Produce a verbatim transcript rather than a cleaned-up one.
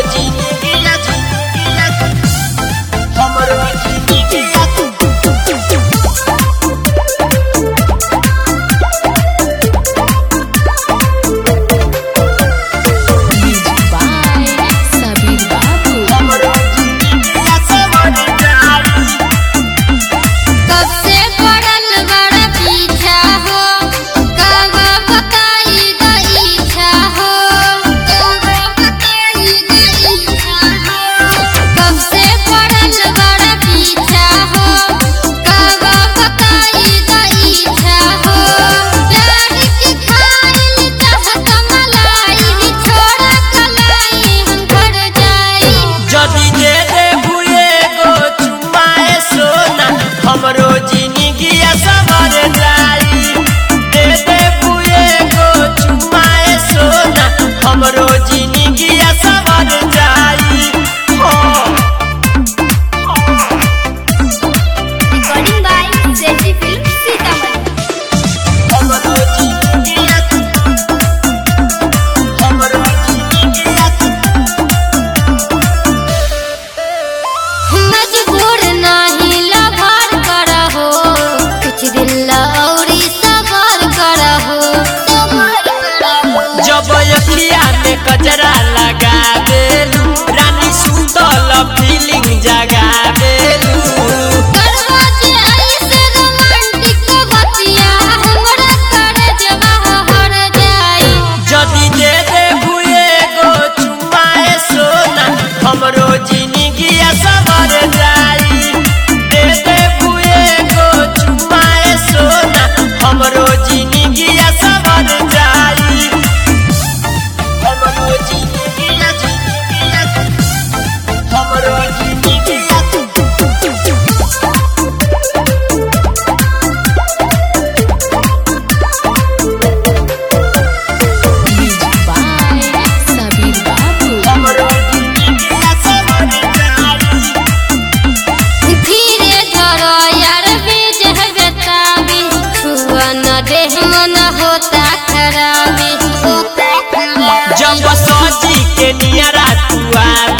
गजरा लगा देलू रानी सुतल फीलिंग जगा देलू जदी दे दे भुए गो चुमाए सोना हमरो जिंदगी सवर जाई दे दे भुए गो चुमाए सोना हमरो जिंदगी सवर जाई हमरो जिंदगी हमरो जिंदगी होता खराबी जब सजी के नियरा तू आ